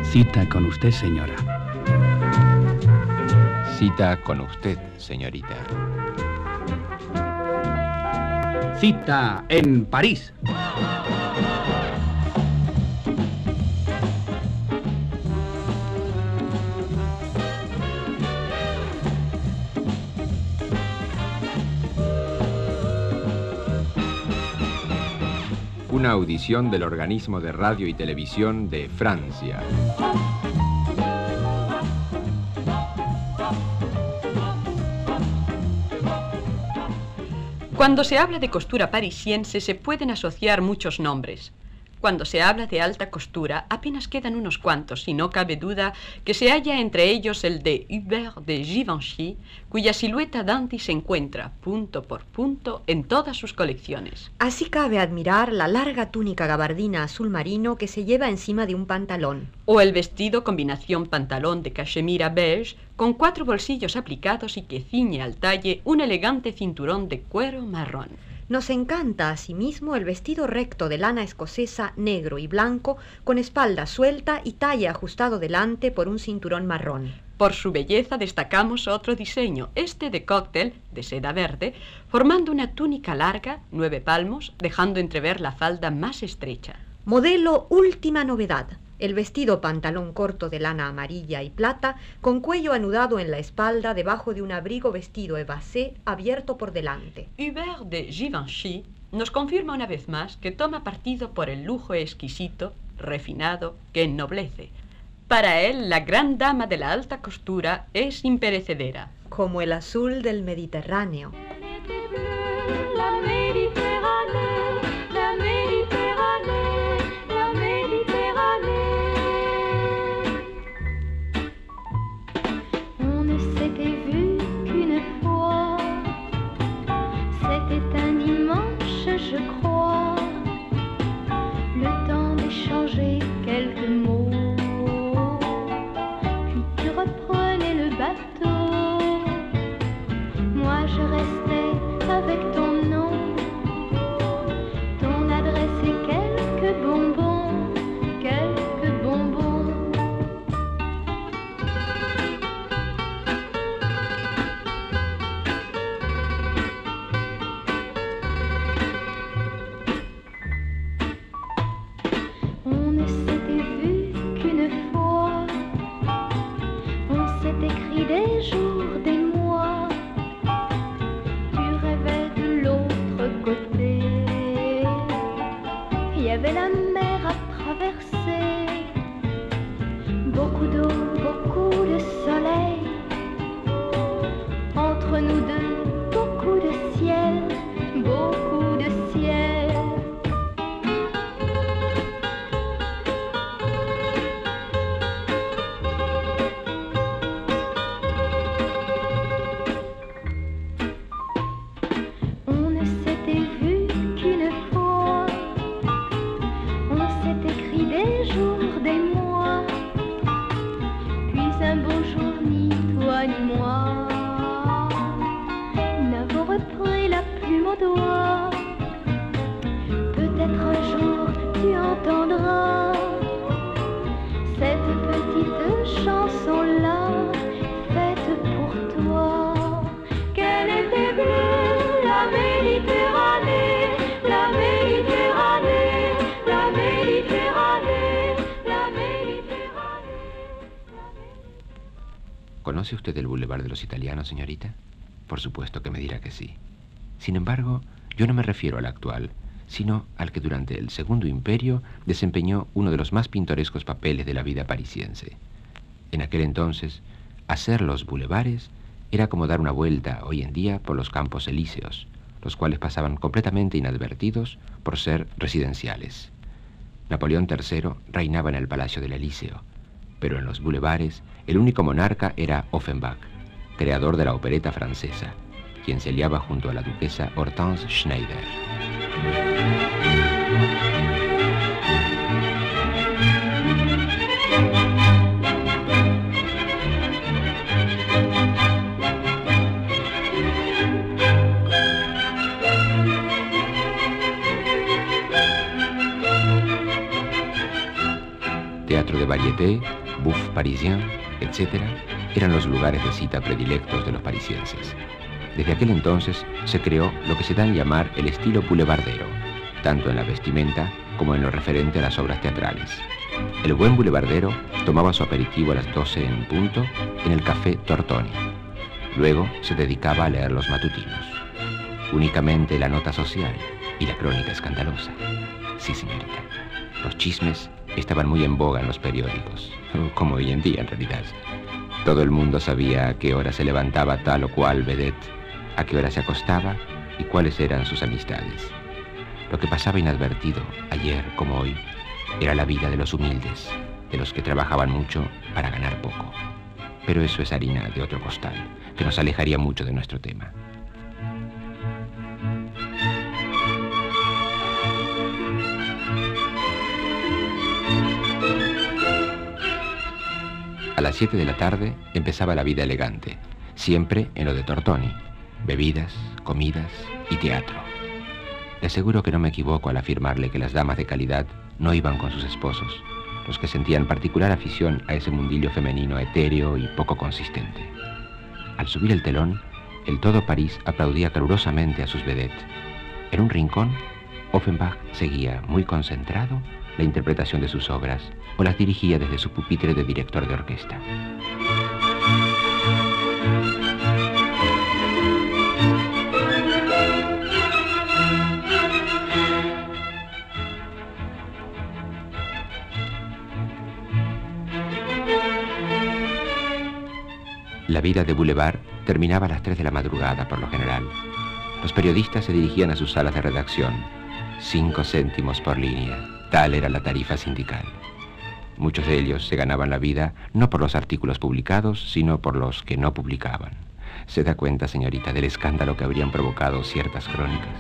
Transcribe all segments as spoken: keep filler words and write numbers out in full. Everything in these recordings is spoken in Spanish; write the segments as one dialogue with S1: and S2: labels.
S1: Cita con usted, señora.
S2: Cita con usted, señorita.
S1: Cita en París.
S2: Una audición del organismo de radio y televisión de Francia.
S3: Cuando se habla de costura parisiense se pueden asociar muchos nombres. Cuando se habla de alta costura apenas quedan unos cuantos y no cabe duda que se halla entre ellos el de Hubert de Givenchy, cuya silueta dandy se encuentra punto por punto en todas sus colecciones.
S4: Así cabe admirar la larga túnica gabardina azul marino que se lleva encima de un pantalón.
S3: O el vestido combinación pantalón de cachemira beige con cuatro bolsillos aplicados y que ciñe al talle un elegante cinturón de cuero marrón.
S4: Nos encanta asimismo el vestido recto de lana escocesa negro y blanco con espalda suelta y talle ajustado delante por un cinturón marrón.
S3: Por su belleza destacamos otro diseño, este de cóctel, de seda verde, formando una túnica larga, nueve palmos, dejando entrever la falda más estrecha.
S4: Modelo última novedad. El vestido pantalón corto de lana amarilla y plata, con cuello anudado en la espalda debajo de un abrigo vestido évasé abierto por delante.
S3: Hubert de Givenchy nos confirma una vez más que toma partido por el lujo exquisito, refinado, que ennoblece. Para él, la gran dama de la alta costura es imperecedera.
S4: Como el azul del Mediterráneo.
S2: ¿Conoce usted el Boulevard de los Italianos, señorita? Por supuesto que me dirá que sí. Sin embargo, yo no me refiero al actual, sino al que durante el Segundo Imperio desempeñó uno de los más pintorescos papeles de la vida parisiense. En aquel entonces, hacer los bulevares era como dar una vuelta hoy en día por los Campos Elíseos, los cuales pasaban completamente inadvertidos por ser residenciales. Napoleón tercero reinaba en el Palacio del Elíseo, pero en los bulevares el único monarca era Offenbach, creador de la opereta francesa, quien se liaba junto a la duquesa Hortense Schneider. Teatro de Varieté, Bouffe Parisien, etcétera, eran los lugares de cita predilectos de los parisienses. Desde aquel entonces se creó lo que se da en llamar el estilo boulevardero, tanto en la vestimenta como en lo referente a las obras teatrales. El buen boulevardero tomaba su aperitivo a las doce en punto en el café Tortoni. Luego se dedicaba a leer los matutinos. Únicamente la nota social y la crónica escandalosa. Sí, señorita. Los chismes estaban muy en boga en los periódicos, como hoy en día en realidad. Todo el mundo sabía a qué hora se levantaba tal o cual vedette, a qué hora se acostaba y cuáles eran sus amistades. Lo que pasaba inadvertido, ayer como hoy, era la vida de los humildes, de los que trabajaban mucho para ganar poco. Pero eso es harina de otro costal, que nos alejaría mucho de nuestro tema. A las siete de la tarde empezaba la vida elegante, siempre en lo de Tortoni, bebidas, comidas y teatro. Le aseguro que no me equivoco al afirmarle que las damas de calidad no iban con sus esposos, los que sentían particular afición a ese mundillo femenino etéreo y poco consistente. Al subir el telón, el todo París aplaudía calurosamente a sus vedettes. En un rincón, Offenbach seguía, muy concentrado, la interpretación de sus obras o las dirigía desde su pupitre de director de orquesta. La vida de Boulevard terminaba a las tres de la madrugada, por lo general. Los periodistas se dirigían a sus salas de redacción. Cinco céntimos por línea, tal era la tarifa sindical. Muchos de ellos se ganaban la vida no por los artículos publicados, sino por los que no publicaban. ¿Se da cuenta, señorita, del escándalo que habrían provocado ciertas crónicas?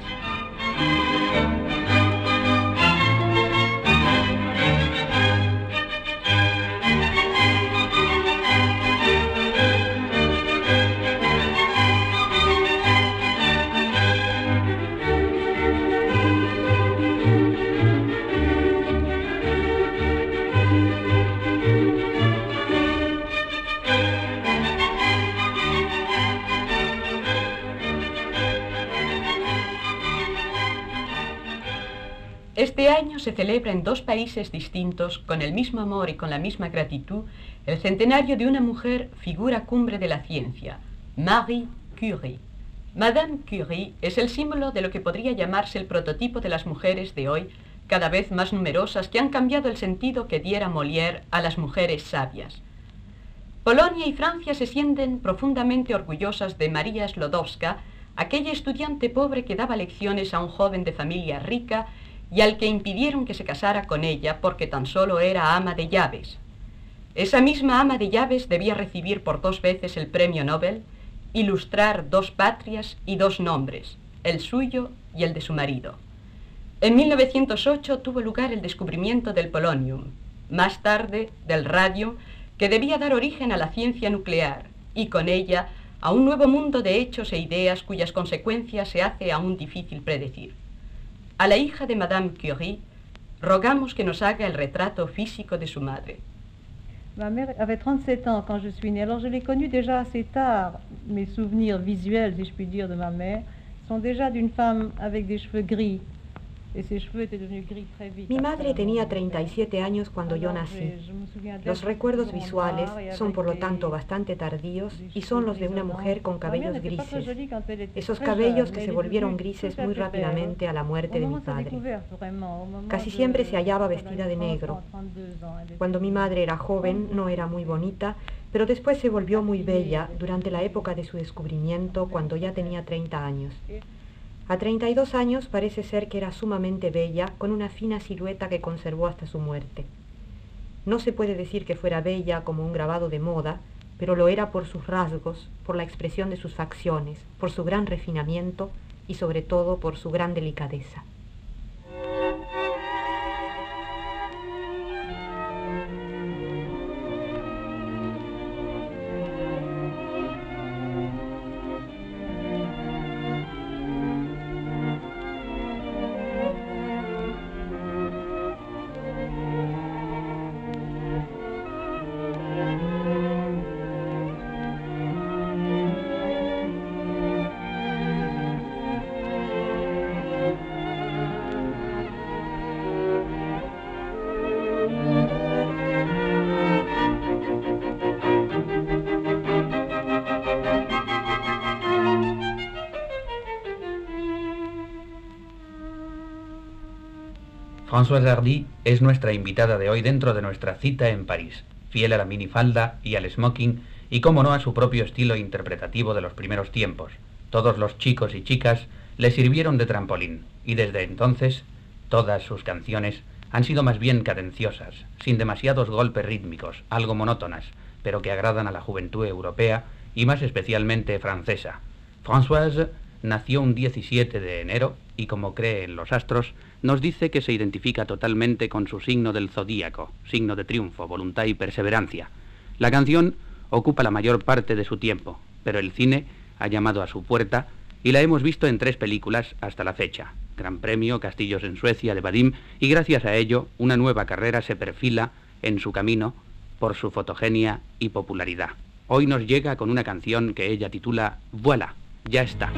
S3: Este año se celebra en dos países distintos, con el mismo amor y con la misma gratitud, el centenario de una mujer figura cumbre de la ciencia, Marie Curie. Madame Curie es el símbolo de lo que podría llamarse el prototipo de las mujeres de hoy, cada vez más numerosas, que han cambiado el sentido que diera Molière a las mujeres sabias. Polonia y Francia se sienten profundamente orgullosas de María Sklodowska, aquella estudiante pobre que daba lecciones a un joven de familia rica y al que impidieron que se casara con ella porque tan solo era ama de llaves. Esa misma ama de llaves debía recibir por dos veces el premio Nobel, ilustrar dos patrias y dos nombres, el suyo y el de su marido. En mil novecientos ocho tuvo lugar el descubrimiento del polonium, más tarde del radio, que debía dar origen a la ciencia nuclear y con ella a un nuevo mundo de hechos e ideas cuyas consecuencias se hace aún difícil predecir. A la hija de Madame Curie rogamos que nos haga el retrato físico de su madre.
S5: Ma mère avait trente-sept ans quand je suis née. Alors je l'ai connue déjà assez tard. Mes souvenirs visuels, si je puis dire, de ma mère sont déjà d'une femme avec des cheveux gris. Et ses cheveux étaient devenus gris très vite.
S4: Mi madre tenía treinta y siete años cuando yo nací. Los recuerdos visuales son por lo tanto bastante tardíos y son los de una mujer con cabellos grises. Esos cabellos que se volvieron grises muy rápidamente a la muerte de mi padre. Casi siempre se hallaba vestida de negro. Cuando mi madre era joven no era muy bonita, pero después se volvió muy bella durante la época de su descubrimiento cuando ya tenía treinta años. A treinta y dos años parece ser que era sumamente bella, con una fina silueta que conservó hasta su muerte. No se puede decir que fuera bella como un grabado de moda, pero lo era por sus rasgos, por la expresión de sus facciones, por su gran refinamiento y sobre todo por su gran delicadeza.
S1: Françoise Hardy es nuestra invitada de hoy dentro de nuestra cita en París, fiel a la minifalda y al smoking y, como no, a su propio estilo interpretativo de los primeros tiempos. Todos los chicos y chicas le sirvieron de trampolín y desde entonces todas sus canciones han sido más bien cadenciosas, sin demasiados golpes rítmicos, algo monótonas, pero que agradan a la juventud europea y más especialmente francesa. Françoise nació un diecisiete de enero y, como cree en los astros, nos dice que se identifica totalmente con su signo del zodíaco, signo de triunfo, voluntad y perseverancia. La canción ocupa la mayor parte de su tiempo, pero el cine ha llamado a su puerta y la hemos visto en tres películas hasta la fecha: Gran Premio, Castillos en Suecia de Vadim, y gracias a ello una nueva carrera se perfila en su camino por su fotogenia y popularidad. Hoy nos llega con una canción que ella titula Voilà, ya está.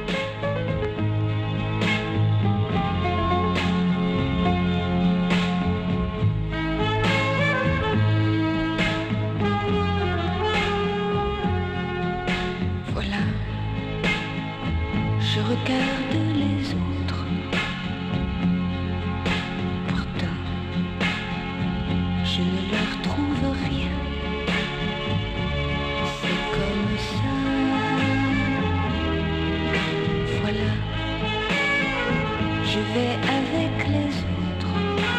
S6: Voilà, je regarde les autres. Pourtant, je ne leur trouve rien. C'est comme ça. Voilà, je vais avec les autres.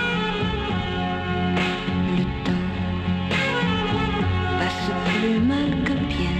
S6: Le temps passe plus mal que bien.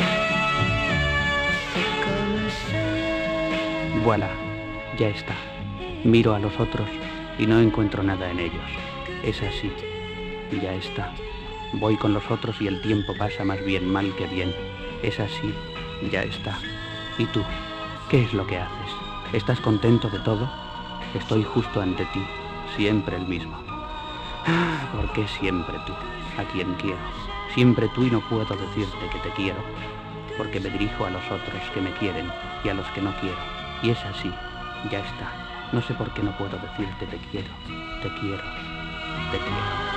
S6: C'est comme ça.
S1: Voilà, ya está. Miro a los otros y no encuentro nada en ellos. Es así, ya está. Voy con los otros y el tiempo pasa más bien mal que bien. Es así, ya está. ¿Y tú? ¿Qué es lo que haces? ¿Estás contento de todo? Estoy justo ante ti, siempre el mismo. Ah, ¿por qué siempre tú? A quien quiero. Siempre tú y no puedo decirte que te quiero, porque me dirijo a los otros que me quieren y a los que no quiero. Y es así, ya está. No sé por qué no puedo decirte te quiero, te quiero, te quiero.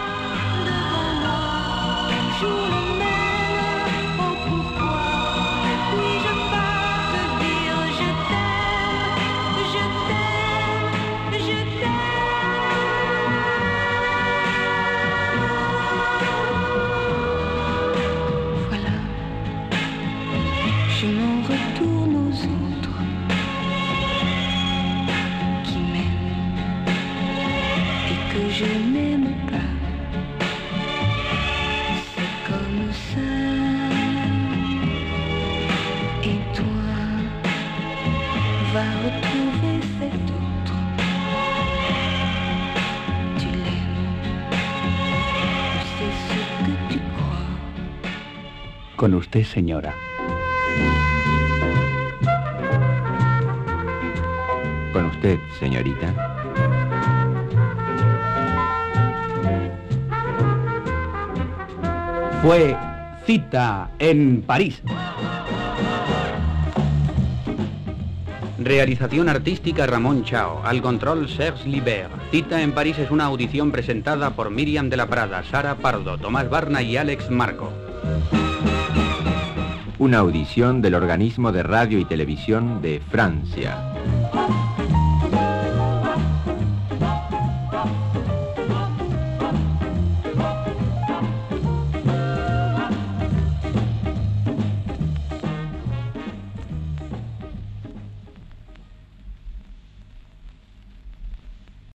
S6: Je m'en retourne aux autres qui m'aiment et que je n'aime pas. C'est comme ça. Et toi, va retrouver cet autre. Tu l'aimes, c'est ce que tu crois.
S1: Con usted, señora.
S2: Con usted, señorita.
S1: Fue Cita en París. Realización artística Ramón Chao. Al control Serge Libert. Cita en París es una audición presentada por Miriam de la Prada, Sara Pardo, Tomás Barna y Alex Marco.
S2: Una audición del organismo de radio y televisión de Francia.